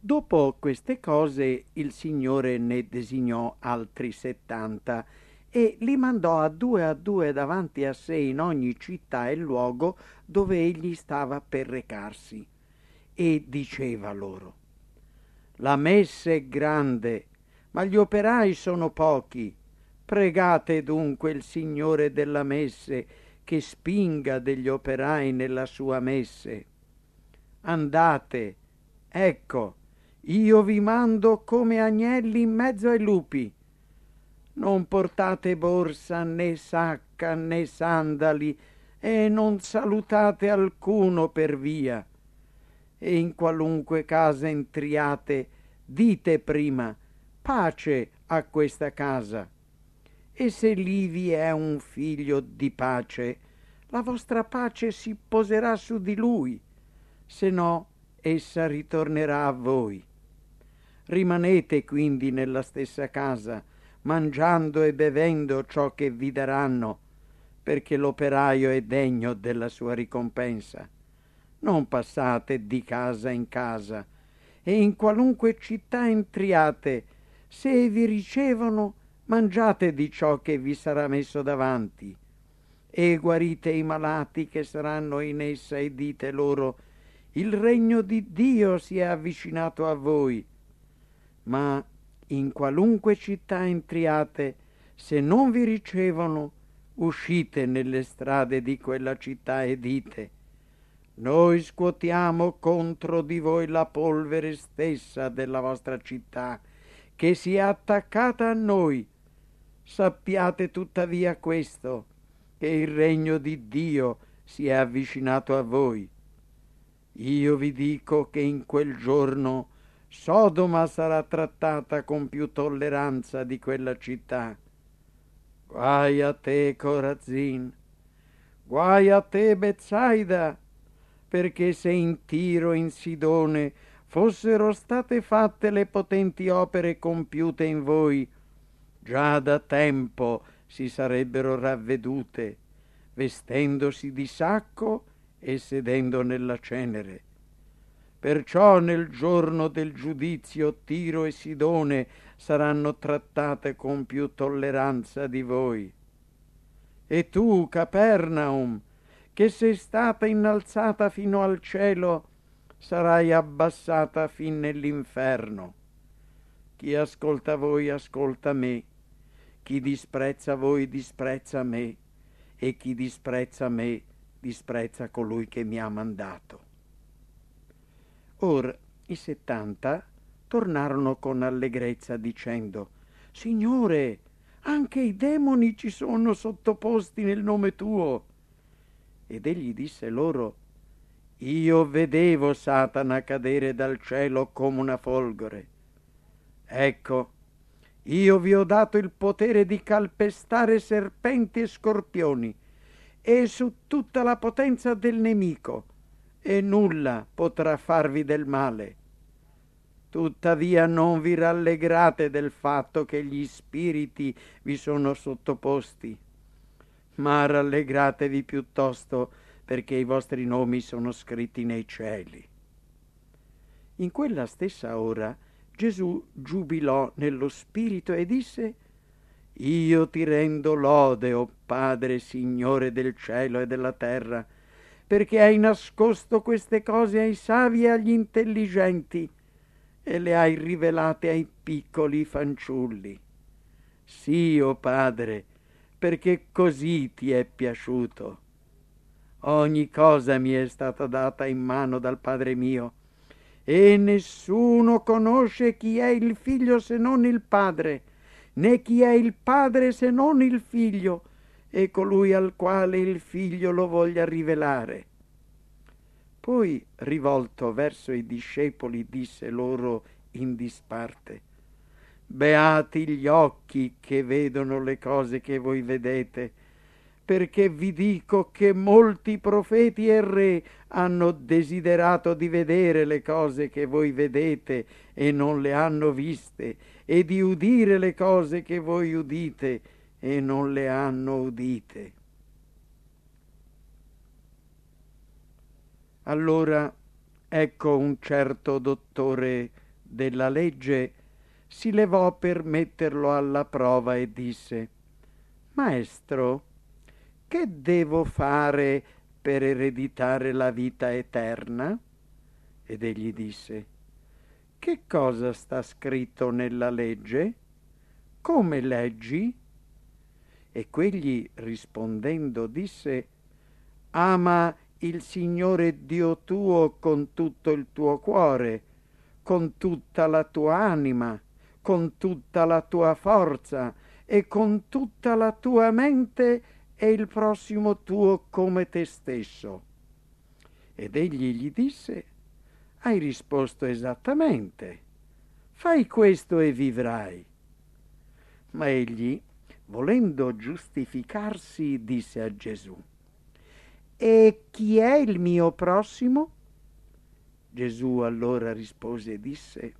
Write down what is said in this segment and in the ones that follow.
Dopo queste cose il Signore ne designò altri 70 e li mandò a due davanti a sé in ogni città e luogo dove egli stava per recarsi. E diceva loro: la messe è grande, ma gli operai sono pochi. Pregate dunque il Signore della messe che spinga degli operai nella sua messe. Andate, ecco, io vi mando come agnelli in mezzo ai lupi. Non portate borsa né sacca né sandali e non salutate alcuno per via. E in qualunque casa entriate, dite prima pace a questa casa. E se lì vi è un figlio di pace, la vostra pace si poserà su di lui, se no essa ritornerà a voi. Rimanete quindi nella stessa casa, mangiando e bevendo ciò che vi daranno, perché l'operaio è degno della sua ricompensa. Non passate di casa in casa, e in qualunque città entriate, se vi ricevono, mangiate di ciò che vi sarà messo davanti, e guarite i malati che saranno in essa, e dite loro: il regno di Dio si è avvicinato a voi. Ma in qualunque città entriate, se non vi ricevono, uscite nelle strade di quella città e dite: noi scuotiamo contro di voi la polvere stessa della vostra città, che si è attaccata a noi. Sappiate tuttavia questo, che il regno di Dio si è avvicinato a voi. Io vi dico che in quel giorno Sodoma sarà trattata con più tolleranza di quella città. Guai a te, Corazin, guai a te, Betsaida, perché se in Tiro e in Sidone fossero state fatte le potenti opere compiute in voi, già da tempo si sarebbero ravvedute, vestendosi di sacco e sedendo nella cenere. Perciò nel giorno del giudizio Tiro e Sidone saranno trattate con più tolleranza di voi. E tu, Capernaum, che sei stata innalzata fino al cielo, sarai abbassata fin nell'inferno. Chi ascolta voi ascolta me, chi disprezza voi disprezza me, e chi disprezza me disprezza colui che mi ha mandato. Or i 70 tornarono con allegrezza dicendo: Signore, anche i demoni ci sono sottoposti nel nome tuo. Ed egli disse loro: io vedevo Satana cadere dal cielo come una folgore. Ecco, io vi ho dato il potere di calpestare serpenti e scorpioni e su tutta la potenza del nemico, e nulla potrà farvi del male. Tuttavia non vi rallegrate del fatto che gli spiriti vi sono sottoposti, ma rallegratevi piuttosto perché i vostri nomi sono scritti nei cieli. In quella stessa ora Gesù giubilò nello spirito e disse: io ti rendo lode, o Padre, Signore del cielo e della terra, perché hai nascosto queste cose ai savi e agli intelligenti e le hai rivelate ai piccoli fanciulli. Sì, o Padre, perché così ti è piaciuto. Ogni cosa mi è stata data in mano dal Padre mio, e nessuno conosce chi è il figlio se non il Padre, né chi è il Padre se non il figlio, e colui al quale il figlio lo voglia rivelare. Poi, rivolto verso i discepoli, disse loro in disparte: beati gli occhi che vedono le cose che voi vedete, perché vi dico che molti profeti e re hanno desiderato di vedere le cose che voi vedete e non le hanno viste, e di udire le cose che voi udite e non le hanno udite. Allora ecco un certo dottore della legge, si levò per metterlo alla prova e disse: Maestro, che devo fare per ereditare la vita eterna? Ed egli disse: Che cosa sta scritto nella legge? Come leggi? E quegli rispondendo disse: Ama il Signore Dio tuo con tutto il tuo cuore, con tutta la tua anima, con tutta la tua forza e con tutta la tua mente, e il prossimo tuo come te stesso. Ed egli gli disse: Hai risposto esattamente. Fai questo e vivrai. Ma egli, volendo giustificarsi, disse a Gesù: E chi è il mio prossimo? Gesù allora rispose e disse: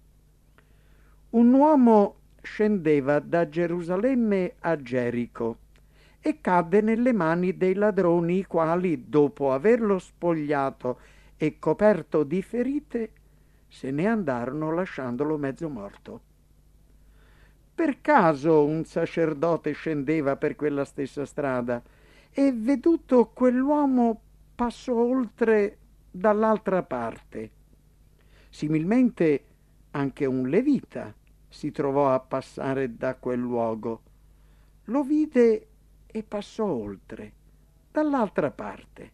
Un uomo scendeva da Gerusalemme a Gerico e cadde nelle mani dei ladroni, i quali, dopo averlo spogliato e coperto di ferite, se ne andarono lasciandolo mezzo morto. Per caso un sacerdote scendeva per quella stessa strada e, veduto quell'uomo, passò oltre dall'altra parte. Similmente anche un levita si trovò a passare da quel luogo. Lo vide e passò oltre dall'altra parte.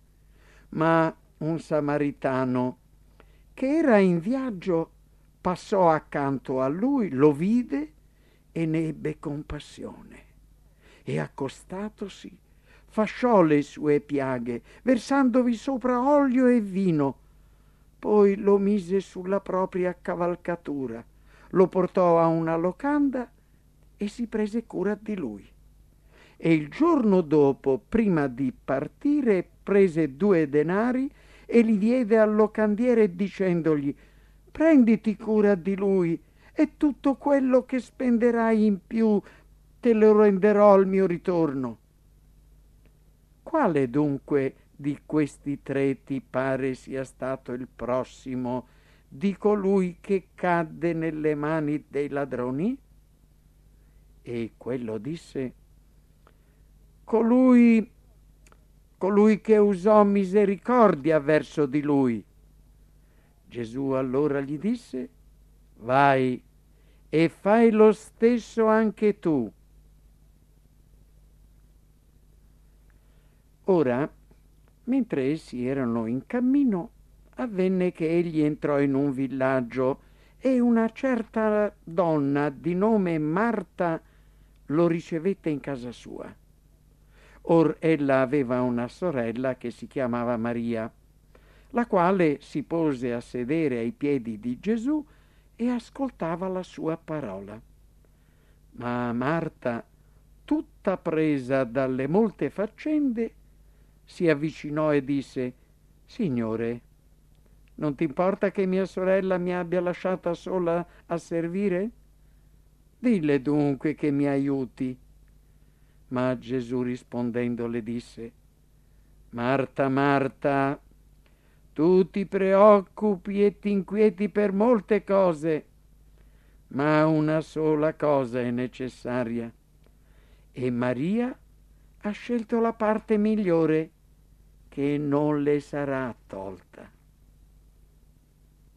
Ma un samaritano che era in viaggio passò accanto a lui, lo vide e ne ebbe compassione, e accostatosi fasciò le sue piaghe, versandovi sopra olio e vino. Poi lo mise sulla propria cavalcatura, lo portò a una locanda e si prese cura di lui. E il giorno dopo, prima di partire, prese 2 denari e li diede al locandiere dicendogli: Prenditi cura di lui e tutto quello che spenderai in più te lo renderò al mio ritorno. Quale dunque di questi 3 ti pare sia stato il prossimo di colui che cadde nelle mani dei ladroni? E quello disse: colui che usò misericordia verso di lui. Gesù allora gli disse: Vai e fai lo stesso anche tu. Ora, mentre essi erano in cammino, avvenne che egli entrò in un villaggio e una certa donna di nome Marta lo ricevette in casa sua. Or ella aveva una sorella che si chiamava Maria, la quale si pose a sedere ai piedi di Gesù e ascoltava la sua parola. Ma Marta, tutta presa dalle molte faccende, si avvicinò e disse: Signore, non ti importa che mia sorella mi abbia lasciata sola a servire? Dille dunque che mi aiuti. Ma Gesù rispondendo le disse: Marta, Marta, tu ti preoccupi e ti inquieti per molte cose, ma una sola cosa è necessaria, e Maria ha scelto la parte migliore, che non le sarà tolta.